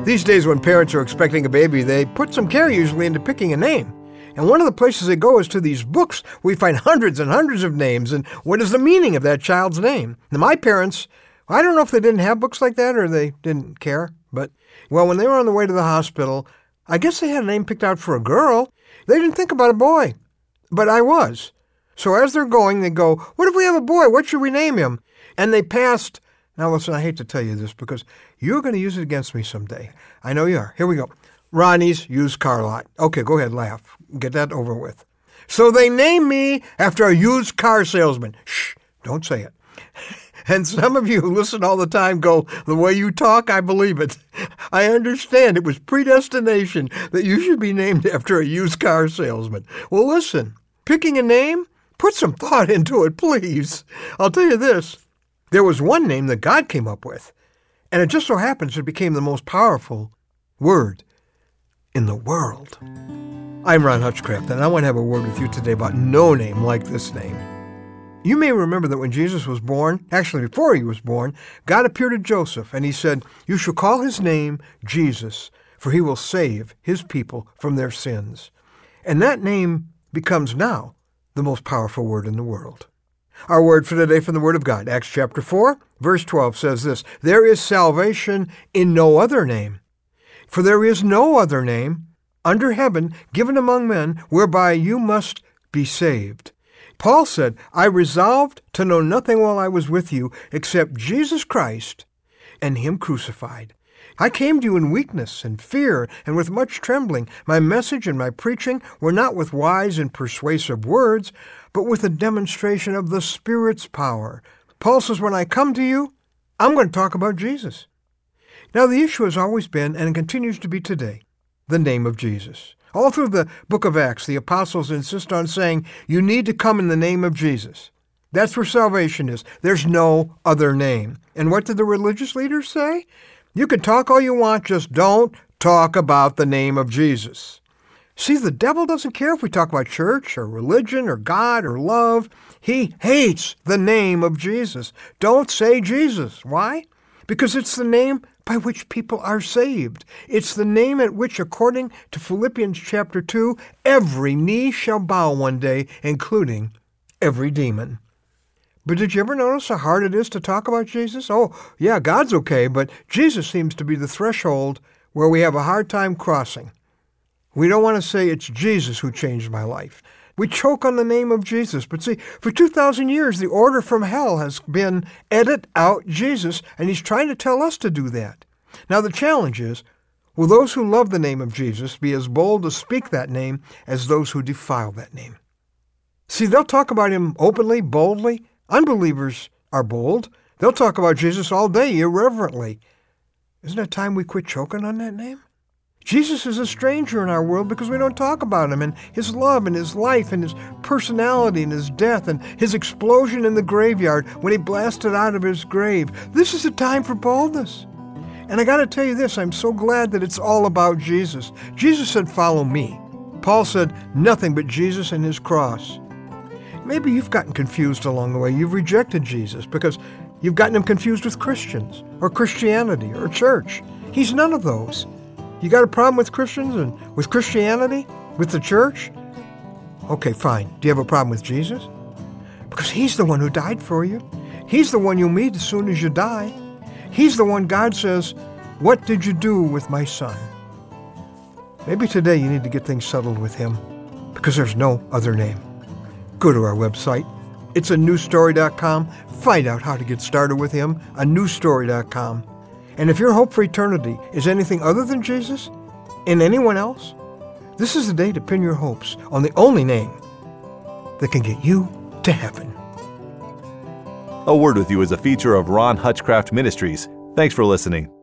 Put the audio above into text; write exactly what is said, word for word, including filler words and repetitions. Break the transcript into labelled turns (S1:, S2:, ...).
S1: These days when parents are expecting a baby, they put some care usually into picking a name. And one of the places they go is to these books. We find hundreds and hundreds of names, and what is the meaning of that child's name? Now, my parents, I don't know if they didn't have books like that or they didn't care, but, well, when they were on the way to the hospital, I guess they had a name picked out for a girl. They didn't think about a boy, but I was. So as they're going, they go, what if we have a boy? What should we name him? And they passed. Now, listen, I hate to tell you this because you're going to use it against me someday. I know you are. Here we go. Ronnie's used car lot. Okay, go ahead, laugh. Get that over with. So they named me after a used car salesman. Shh, don't say it. And some of you who listen all the time go, the way you talk, I believe it. I understand it was predestination that you should be named after a used car salesman. Well, listen, picking a name, put some thought into it, please. I'll tell you this. There was one name that God came up with, and it just so happens it became the most powerful word in the world. I'm Ron Hutchcraft, and I want to have a word with you today about no name like this name. You may remember that when Jesus was born, actually before he was born, God appeared to Joseph, and he said, you shall call his name Jesus, for he will save his people from their sins. And that name becomes now the most powerful word in the world. Our word for today from the Word of God, Acts chapter four, verse twelve says this, there is salvation in no other name, for there is no other name under heaven given among men whereby you must be saved. Paul said, I resolved to know nothing while I was with you except Jesus Christ and him crucified. I came to you in weakness and fear and with much trembling. My message and my preaching were not with wise and persuasive words, but with a demonstration of the Spirit's power. Paul says, when I come to you, I'm going to talk about Jesus. Now, the issue has always been, and it continues to be today, the name of Jesus. All through the book of Acts, the apostles insist on saying, you need to come in the name of Jesus. That's where salvation is. There's no other name. And what did the religious leaders say? You can talk all you want, just don't talk about the name of Jesus. See, the devil doesn't care if we talk about church or religion or God or love. He hates the name of Jesus. Don't say Jesus. Why? Because it's the name by which people are saved. It's the name at which, according to Philippians chapter two, every knee shall bow one day, including every demon. But did you ever notice how hard it is to talk about Jesus? Oh, yeah, God's okay, but Jesus seems to be the threshold where we have a hard time crossing. We don't want to say it's Jesus who changed my life. We choke on the name of Jesus. But see, for two thousand years, the order from hell has been edit out Jesus, and he's trying to tell us to do that. Now, the challenge is, will those who love the name of Jesus be as bold to speak that name as those who defile that name? See, they'll talk about him openly, boldly. Unbelievers are bold. They'll talk about Jesus all day, irreverently. Isn't it time we quit choking on that name? Jesus is a stranger in our world because we don't talk about him and his love and his life and his personality and his death and his explosion in the graveyard when he blasted out of his grave. This is a time for boldness. And I got to tell you this, I'm so glad that it's all about Jesus. Jesus said, follow me. Paul said, nothing but Jesus and his cross. Maybe you've gotten confused along the way. You've rejected Jesus because you've gotten him confused with Christians or Christianity or church. He's none of those. You got a problem with Christians and with Christianity, with the church? Okay, fine. Do you have a problem with Jesus? Because he's the one who died for you. He's the one you'll meet as soon as you die. He's the one God says, what did you do with my son? Maybe today you need to get things settled with him because there's no other name. Go to our website. It's a new story dot com. Find out how to get started with him, a new story dot com. And if your hope for eternity is anything other than Jesus and anyone else, this is the day to pin your hopes on the only name that can get you to heaven.
S2: A Word with You is a feature of Ron Hutchcraft Ministries. Thanks for listening.